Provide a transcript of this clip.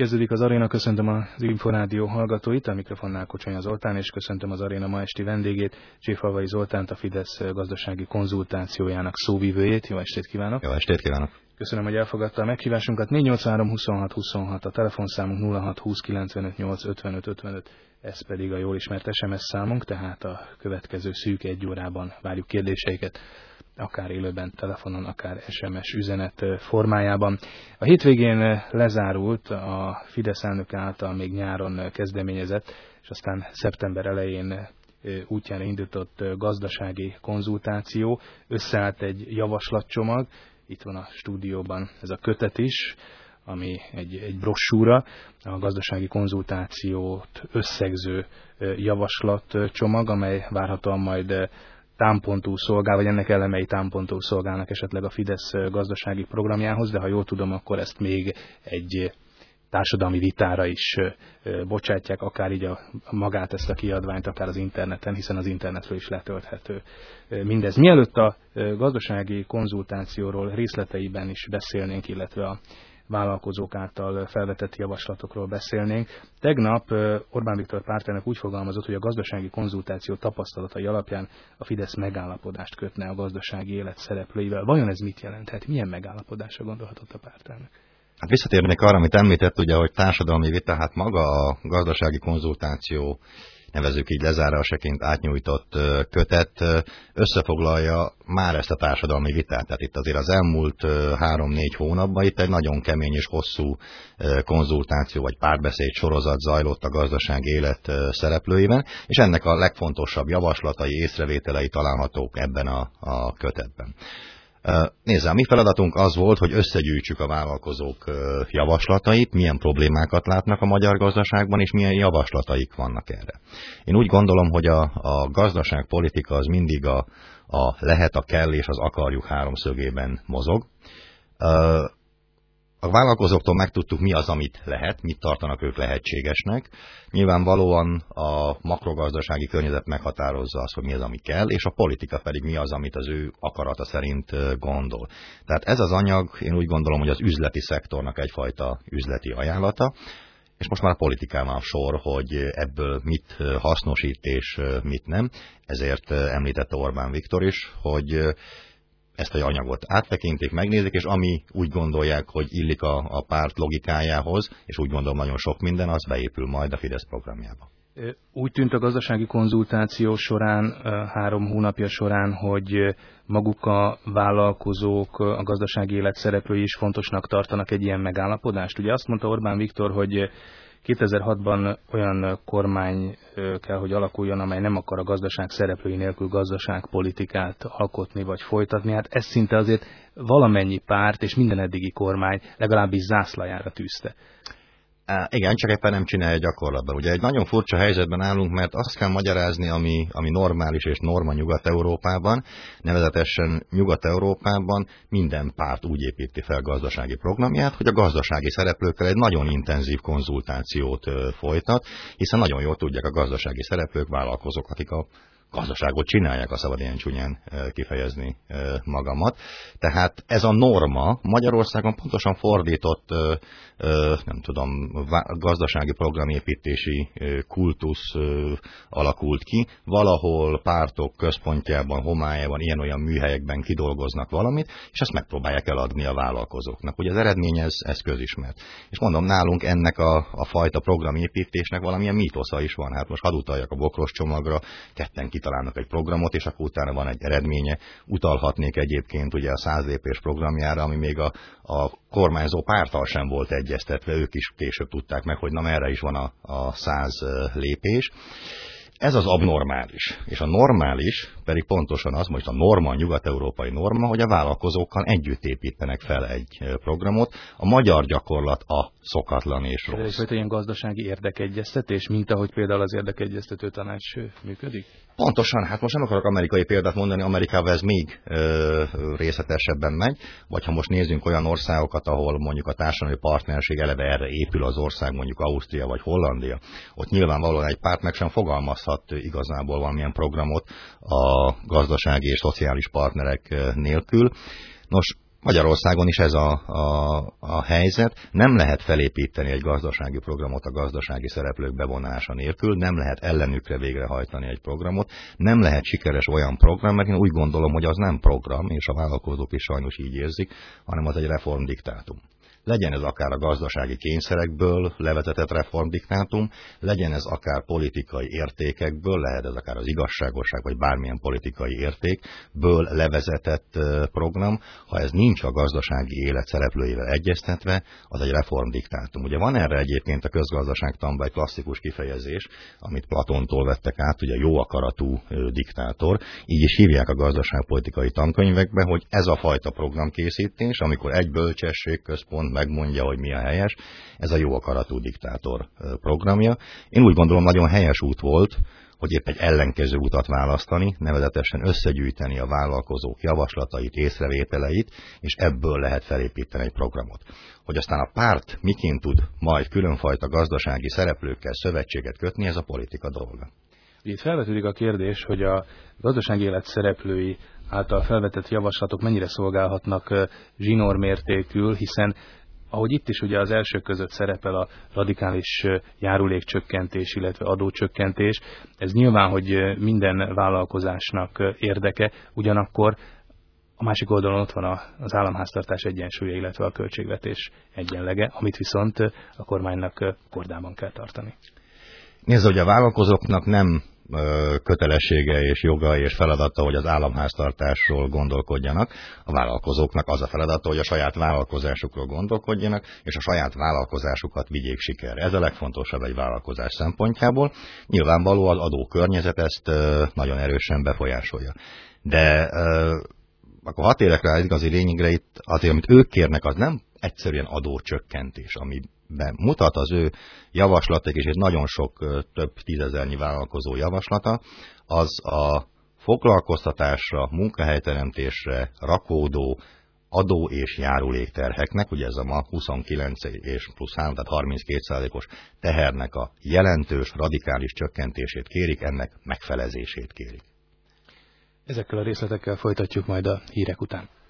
Kezdődik az Aréna, köszöntöm az Inforádió hallgatóit, a mikrofonnál Kocsonya Zoltán, és köszöntöm az Aréna ma esti vendégét, Cséfalvai Zoltánt, a Fidesz gazdasági konzultációjának szóvivőjét. Jó estét kívánok! Jó estét kívánok! Köszönöm, hogy elfogadta a meghívásunkat. 483 26 26 a telefonszámunk, 06 20 95 8 55 55, ez pedig a jól ismert SMS számunk, tehát a következő szűk egy órában várjuk kérdéseiket, akár élőben, telefonon, akár SMS üzenet formájában. A hétvégén lezárult a Fidesz elnök által még nyáron kezdeményezett, és aztán szeptember elején útjára indított gazdasági konzultáció. Összeállt egy javaslatcsomag, itt van a stúdióban ez a kötet is, ami egy brossúra, a gazdasági konzultációt összegző javaslatcsomag, amely várhatóan majd támpontul szolgál, vagy ennek elemei támpontul szolgálnak esetleg a Fidesz gazdasági programjához, de ha jól tudom, akkor ezt még egy társadalmi vitára is bocsátják, akár így magát ezt a kiadványt, akár az interneten, hiszen az internetről is letölthető mindez. Mielőtt a gazdasági konzultációról részleteiben is beszélnénk, illetve a vállalkozók által felvetett javaslatokról beszélnénk. Tegnap Orbán Viktor pártelnök úgy fogalmazott, hogy a gazdasági konzultáció tapasztalatai alapján a Fidesz megállapodást kötne a gazdasági élet szereplőivel. Vajon ez mit jelenthet? Milyen megállapodásra gondolhatott a pártelnök? Hát visszatérnék arra, amit említett, ugye, hogy társadalmi vita, hát maga a gazdasági konzultáció, nevezzük így lezárásaként átnyújtott kötet, összefoglalja már ezt a társadalmi vitát. Tehát itt azért az elmúlt 3-4 hónapban itt egy nagyon kemény és hosszú konzultáció vagy párbeszéd sorozat zajlott a gazdasági élet szereplőiben, és ennek a legfontosabb javaslatai, észrevételei találhatók ebben a kötetben. Nézze, a mi feladatunk az volt, hogy összegyűjtsük a vállalkozók javaslatait, milyen problémákat látnak a magyar gazdaságban, és milyen javaslataik vannak erre. Én úgy gondolom, hogy a gazdaságpolitika az mindig a lehet, a kell és az akarjuk háromszögében mozog. A vállalkozóktól megtudtuk, mi az, amit lehet, mit tartanak ők lehetségesnek. Nyilvánvalóan a makrogazdasági környezet meghatározza azt, hogy mi az, ami kell, és a politika pedig mi az, amit az ő akarata szerint gondol. Tehát ez az anyag, én úgy gondolom, hogy az üzleti szektornak egyfajta üzleti ajánlata, és most már a politikán van a sor, hogy ebből mit hasznosít és mit nem. Ezért említette Orbán Viktor is, hogy ezt az anyagot áttekintik, megnézik, és ami úgy gondolják, hogy illik a párt logikájához, és úgy gondolom nagyon sok minden, az beépül majd a Fidesz programjába. Úgy tűnt a gazdasági konzultáció során, 3 hónapja során, hogy maguk a vállalkozók, a gazdasági élet szereplői is fontosnak tartanak egy ilyen megállapodást. Ugye azt mondta Orbán Viktor, hogy 2006-ban olyan kormány kell, hogy alakuljon, amely nem akar a gazdaság szereplői nélkül gazdaságpolitikát alkotni vagy folytatni. Hát ez szinte azért valamennyi párt és minden eddigi kormány legalábbis zászlajára tűzte. Igen, csak éppen nem csinálja gyakorlatban. Ugye egy nagyon furcsa helyzetben állunk, mert azt kell magyarázni, ami normális és norma Nyugat-Európában, nevezetesen Nyugat-Európában minden párt úgy építi fel gazdasági programját, hogy a gazdasági szereplőkkel egy nagyon intenzív konzultációt folytat, hiszen nagyon jól tudják a gazdasági szereplők, vállalkozók, akik a gazdaságot csinálják, ha szabad ilyen csúnyán kifejezni magamat. Tehát ez a norma Magyarországon pontosan fordított, nem tudom, gazdasági programépítési kultusz alakult ki. Valahol pártok központjában, homályában, ilyen-olyan műhelyekben kidolgoznak valamit, és ezt megpróbálják eladni a vállalkozóknak. Ugye az eredmény ez közismert. És mondom, nálunk ennek a fajta programépítésnek valamilyen mítosza is van. Hát most hadd utaljak a bokros csomagra, ketten kitalálnak egy programot, és akkor utána van egy eredménye. Utalhatnék egyébként ugye a 100 lépés programjára, ami még a kormányzó párttal sem volt egyeztetve, ők is később tudták meg, hogy na merre is van a 100 lépés. Ez az abnormális. És a normális pedig pontosan az, most a norma, a nyugat-európai norma, hogy a vállalkozókkal együtt építenek fel egy programot. A magyar gyakorlat a szokatlan és rossz. Ez egy ilyen gazdasági érdekegyeztetés, mint ahogy például az érdekegyeztető tanács működik? Pontosan, hát most nem akarok amerikai példát mondani, Amerikában ez még részletesebben megy, vagy ha most nézzünk olyan országokat, ahol mondjuk a társadalmi partnerség eleve erre épül az ország, mondjuk Ausztria vagy Hollandia, ott nyilvánvalóan egy párt meg sem fogalmazhat igazából valamilyen programot a gazdasági és szociális partnerek nélkül. Nos, Magyarországon is ez a helyzet. Nem lehet felépíteni egy gazdasági programot a gazdasági szereplők bevonása nélkül, nem lehet ellenükre végrehajtani egy programot, nem lehet sikeres olyan program, mert én úgy gondolom, hogy az nem program, és a vállalkozók is sajnos így érzik, hanem az egy reformdiktátum. Legyen ez akár a gazdasági kényszerekből levezetett reformdiktátum, legyen ez akár politikai értékekből, lehet ez akár az igazságosság, vagy bármilyen politikai értékből levezetett program. Ha ez nincs a gazdasági élet szereplőivel egyeztetve, az egy reformdiktátum. Ugye van erre egyébként a közgazdaságtanban egy klasszikus kifejezés, amit Platontól vettek át, ugye jó akaratú diktátor, így is hívják a gazdaságpolitikai tankönyvekbe, hogy ez a fajta programkészítés, amikor egy bölcsességközpont megmondja, hogy mi a helyes, ez a jó akaratú diktátor programja. Én úgy gondolom, nagyon helyes út volt, hogy épp egy ellenkező utat választani, nevezetesen összegyűjteni a vállalkozók javaslatait, észrevételeit, és ebből lehet felépíteni egy programot. Hogy aztán a párt miként tud majd különfajta gazdasági szereplőkkel szövetséget kötni, ez a politika dolga. Itt felvetődik a kérdés, hogy a gazdasági élet szereplői által felvetett javaslatok mennyire szolgálhatnak zsinórmértékül, hiszen ahogy itt is ugye az elsők között szerepel a radikális járulékcsökkentés, illetve adócsökkentés, ez nyilván, hogy minden vállalkozásnak érdeke, ugyanakkor a másik oldalon ott van az államháztartás egyensúlya, illetve a költségvetés egyenlege, amit viszont a kormánynak kordában kell tartani. Nézd, hogy a vállalkozóknak nem kötelessége és joga és feladata, hogy az államháztartásról gondolkodjanak. A vállalkozóknak az a feladata, hogy a saját vállalkozásukról gondolkodjanak, és a saját vállalkozásukat vigyék sikerre. Ez a legfontosabb egy vállalkozás szempontjából. Nyilvánvaló az adókörnyezet ezt nagyon erősen befolyásolja. De akkor hadd érek rá igazi lényegre, itt azért, amit ők kérnek, az nem egyszerűen adócsökkentés, amiben mutat az ő javaslatok, és egy nagyon sok, több tízezernyi vállalkozó javaslata, az a foglalkoztatásra, munkahelyteremtésre rakódó adó és járulékterheknek, ugye ez a ma 29 és plusz 3, tehát 32%-os tehernek a jelentős, radikális csökkentését kérik, ennek megfelezését kérik. Ezekkel a részletekkel folytatjuk majd a hírek után.